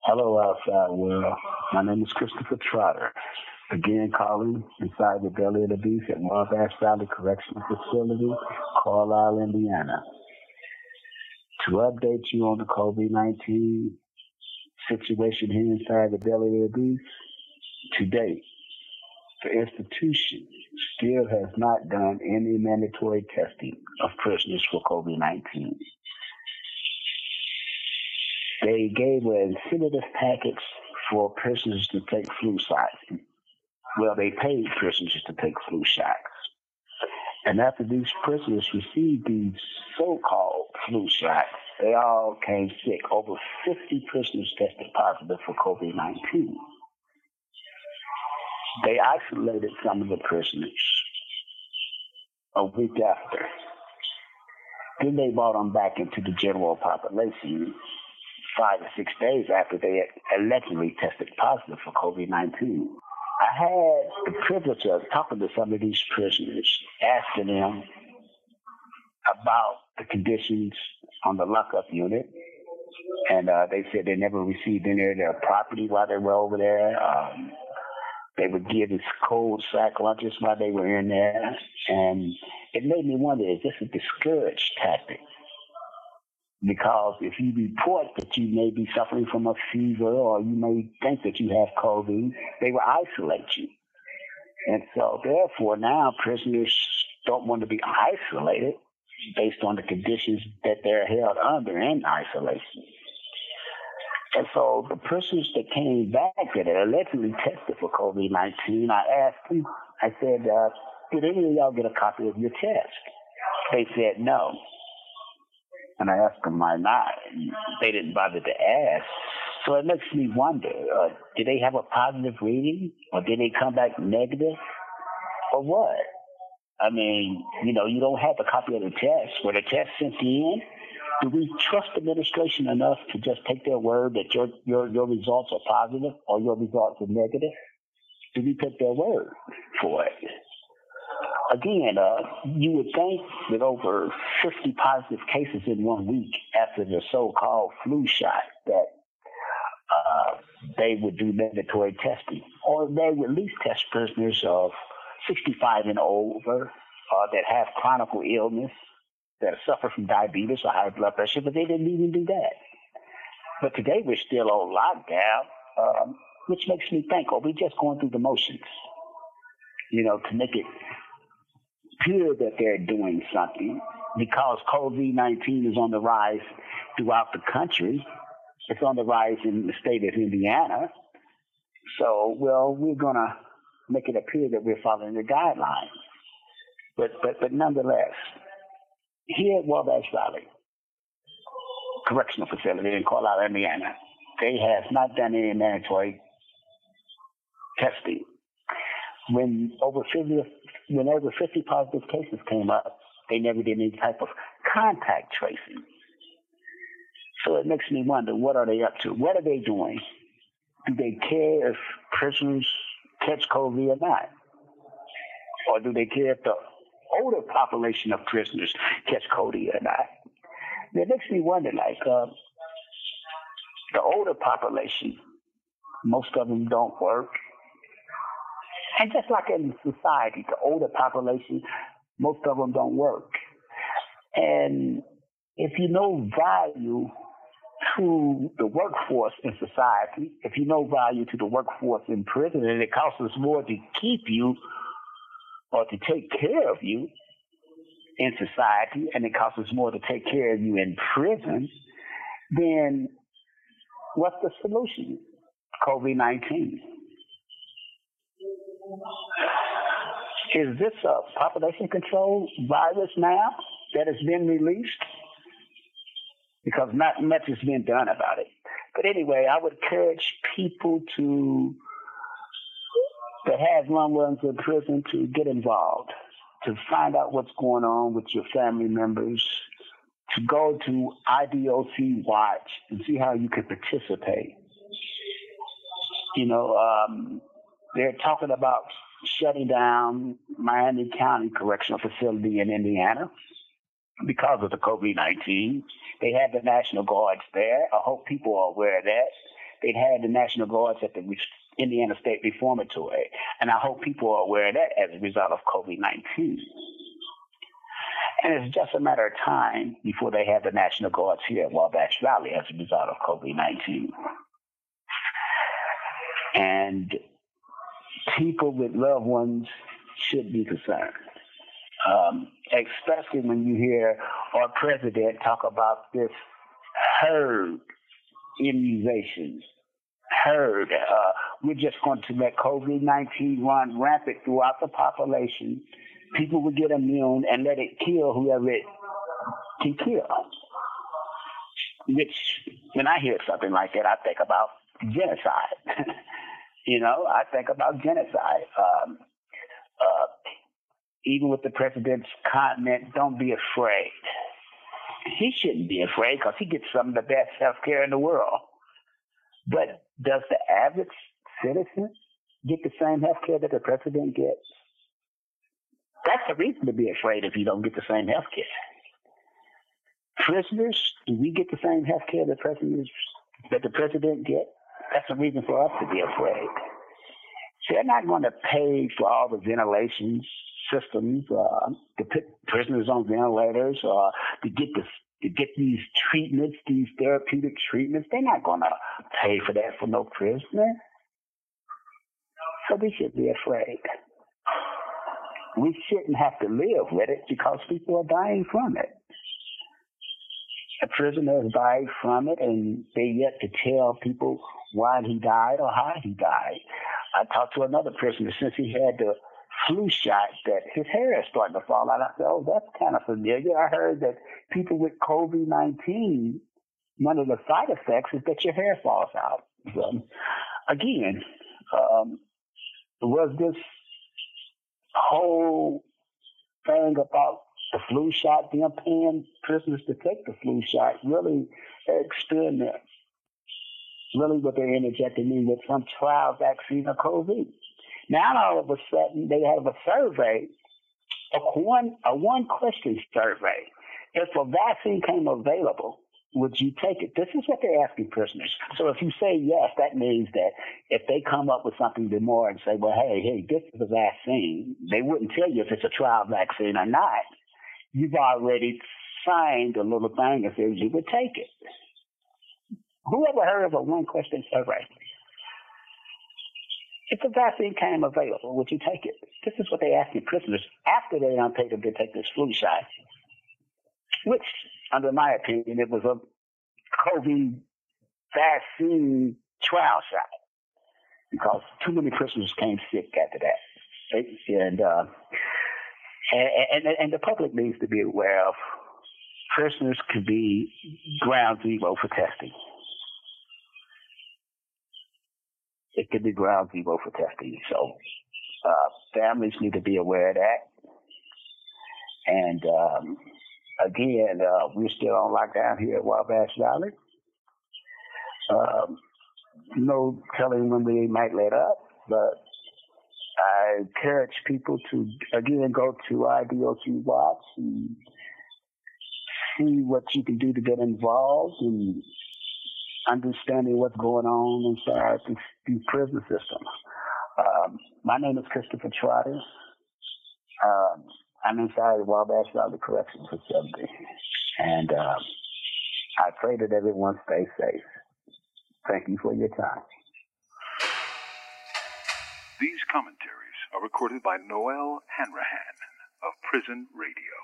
Hello, outside world. My name is Christopher Trotter. Again, calling inside the belly of the beast at Wabash Valley Correctional Facility, Carlisle, Indiana, to update you on the COVID-19 situation here inside the belly of the beast. To date, the institution still has not done any mandatory testing of prisoners for COVID-19. They gave an incentive package for prisoners to take flu shots. Well, they paid prisoners to take flu shots. And after these prisoners received these so-called flu shots, they all came sick. Over 50 prisoners tested positive for COVID-19. They isolated some of the prisoners a week after. Then they brought them back into the general population 5 or 6 days after they had allegedly tested positive for COVID-19. I had the privilege of talking to some of these prisoners, asking them about the conditions on the lockup unit. And they said they never received any of their property while they were over there. They would give us cold sack lunches while they were in there. And it made me wonder, is this a discouraged tactic? Because if you report that you may be suffering from a fever or you may think that you have COVID, they will isolate you. And so therefore now prisoners don't want to be isolated based on the conditions that they're held under in isolation. And so the prisoners that came back that had allegedly tested for COVID-19, I asked them, I said, did any of y'all get a copy of your test? They said no. And I asked them why not. They didn't bother to ask. So it makes me wonder, did they have a positive reading? Or did they come back negative? Or what? I mean, you don't have a copy of the test. Were the tests sent in? Do we trust the administration enough to just take their word that your results are positive or your results are negative? Do we take their word for it? Again, you would think that over 50 positive cases in 1 week after the so-called flu shot that they would do mandatory testing, or they would at least test prisoners of 65 and over that have chronic illness, that suffer from diabetes or high blood pressure, but they didn't even do that. But today we're still on lockdown, which makes me think, are we just going through the motions, to make it appear that they're doing something, because COVID-19 is on the rise throughout the country. It's on the rise in the state of Indiana. So, we're going to make it appear that we're following the guidelines. But nonetheless, here at Wabash Valley Correctional Facility in Carlisle, Indiana, they have not done any mandatory testing. When over 50 positive cases came up, they never did any type of contact tracing. So it makes me wonder, what are they up to? What are they doing? Do they care if prisoners catch COVID or not? Or do they care if the older population of prisoners catch COVID or not? It makes me wonder, the older population, most of them don't work. And just like in society, the older population, most of them don't work. And if you know value to the workforce in society, if you know value to the workforce in prison, and it costs us more to keep you or to take care of you in society, and it costs us more to take care of you in prison, then what's the solution? COVID-19. Is this a population control virus now that has been released? Because not much has been done about it. But anyway, I would encourage people to have loved ones in prison to get involved, to find out what's going on with your family members, to go to IDOC Watch and see how you can participate. They're talking about shutting down Miami County Correctional Facility in Indiana because of the COVID-19. They have the National Guards there. I hope people are aware of that. they'd had the National Guards at the Indiana State Reformatory. And I hope people are aware of that as a result of COVID-19. And it's just a matter of time before they have the National Guards here at Wabash Valley as a result of COVID-19. And people with loved ones should be concerned, especially when you hear our president talk about this herd immunization. Herd. We're just going to let COVID-19 run rampant throughout the population. People will get immune and let it kill whoever it can kill. Which, when I hear something like that, I think about genocide. I think about genocide. Even with the president's comment, don't be afraid. He shouldn't be afraid because he gets some of the best health care in the world. But does the average citizen get the same health care that the president gets? That's a reason to be afraid if you don't get the same health care. Prisoners, do we get the same health care that the president gets? That's a reason for us to be afraid. They're not going to pay for all the ventilation systems, to put prisoners on ventilators, or to get these treatments, these therapeutic treatments. They're not going to pay for that for no prisoner. So we should be afraid. We shouldn't have to live with it because people are dying from it. A prisoner has died from it, and they yet to tell people why he died or how he died. I talked to another prisoner since he had the flu shot that his hair is starting to fall out. I said, oh, that's kind of familiar. I heard that people with COVID-19, one of the side effects is that your hair falls out. So, again, was this whole thing about the flu shot, them paying prisoners to take the flu shot, really an experiment? Really what they're interjecting me with some trial vaccine of COVID. Now all of a sudden they have a survey, a one-question survey. If a vaccine came available, would you take it? This is what they're asking prisoners. So if you say yes, that means that if they come up with something more and say, well, hey, this is a vaccine, they wouldn't tell you if it's a trial vaccine or not. You've already signed a little thing that says you would take it. Who ever heard of a one-question survey? If the vaccine came available, would you take it? This is what they ask prisoners after they don't take them to take this flu shot, which, under my opinion, it was a COVID vaccine trial shot because too many prisoners came sick after that. And the public needs to be aware of prisoners can be ground zero for testing. It could be ground zero for testing. So families need to be aware of that. And again, we're still on lockdown here at Wabash Valley. No telling when we might let up, but I encourage people to, again, go to IDOC Watch and see what you can do to get involved in understanding what's going on inside the prison system. My name is Christopher Trotter. I'm inside the Wabash Valley Correctional Facility, and I pray that everyone stays safe. Thank you for your time. These commentaries are recorded by Noel Hanrahan of Prison Radio.